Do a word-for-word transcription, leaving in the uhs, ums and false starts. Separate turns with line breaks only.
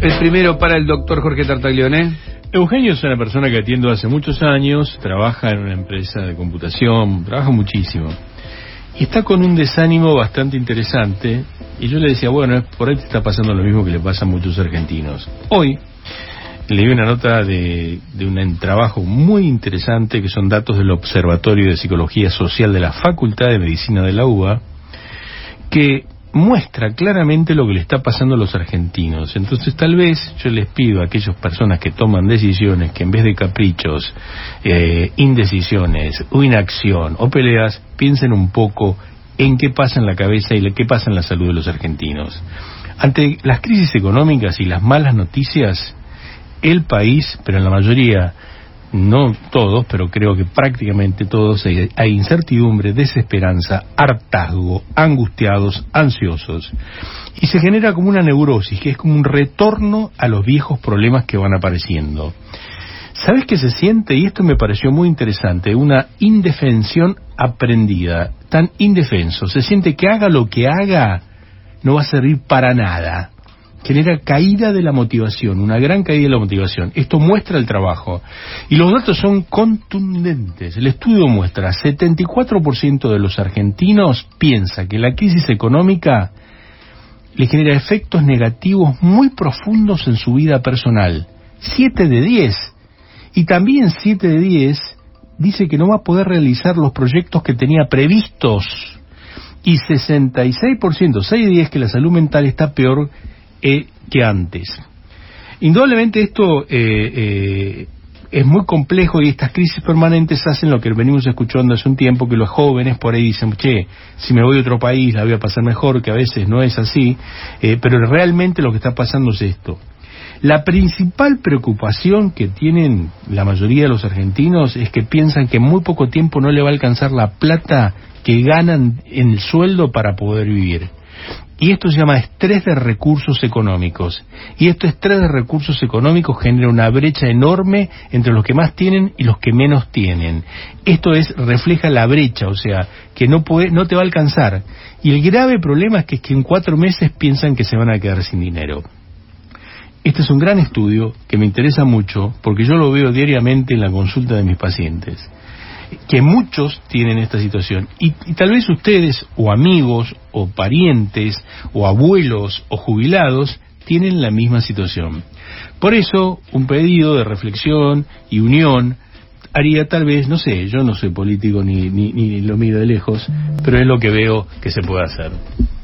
El primero para el doctor Jorge Tartaglione.
Eugenio es una persona que atiendo hace muchos años, trabaja en una empresa de computación, trabaja muchísimo. Y está con un desánimo bastante interesante, y yo le decía, bueno, por ahí te está pasando lo mismo que le pasa a muchos argentinos. Hoy leí una nota de, de un trabajo muy interesante, que son datos del Observatorio de Psicología Social de la Facultad de Medicina de la U B A, que muestra claramente lo que le está pasando a los argentinos. Entonces tal vez yo les pido a aquellas personas que toman decisiones que en vez de caprichos, eh, indecisiones o inacción o peleas, piensen un poco en qué pasa en la cabeza y qué pasa en la salud de los argentinos. Ante las crisis económicas y las malas noticias, el país, pero en la mayoría, no todos, pero creo que prácticamente todos, hay, hay incertidumbre, desesperanza, hartazgo, angustiados, ansiosos. Y se genera como una neurosis, que es como un retorno a los viejos problemas que van apareciendo. ¿Sabes qué se siente? Y esto me pareció muy interesante, una indefensión aprendida, tan indefenso. Se siente que haga lo que haga, no va a servir para nada. Genera caída de la motivación, una gran caída de la motivación. Esto muestra el trabajo. Y los datos son contundentes. El estudio muestra, setenta y cuatro por ciento de los argentinos piensa que la crisis económica le genera efectos negativos muy profundos en su vida personal. siete de diez. Y también siete de diez dice que no va a poder realizar los proyectos que tenía previstos. Y sesenta y seis por ciento, seis de diez, que la salud mental está peor Eh, que antes. Indudablemente esto eh, eh, es muy complejo, y estas crisis permanentes hacen lo que venimos escuchando hace un tiempo, que los jóvenes por ahí dicen, che, si me voy a otro país la voy a pasar mejor, que a veces no es así, eh, pero realmente lo que está pasando es esto. La principal preocupación que tienen la mayoría de los argentinos es que piensan que en muy poco tiempo no le va a alcanzar la plata que ganan en el sueldo para poder vivir. Y esto se llama estrés de recursos económicos. Y este estrés de recursos económicos genera una brecha enorme entre los que más tienen y los que menos tienen. Esto es refleja la brecha, o sea, que no puede, no te va a alcanzar. Y el grave problema es que, es que en cuatro meses piensan que se van a quedar sin dinero. Este es un gran estudio que me interesa mucho, porque yo lo veo diariamente en la consulta de mis pacientes, que muchos tienen esta situación, y, y tal vez ustedes, o amigos, o parientes, o abuelos, o jubilados, tienen la misma situación. Por eso, un pedido de reflexión y unión haría tal vez, no sé, yo no soy político ni, ni, ni lo miro de lejos, pero es lo que veo que se puede hacer.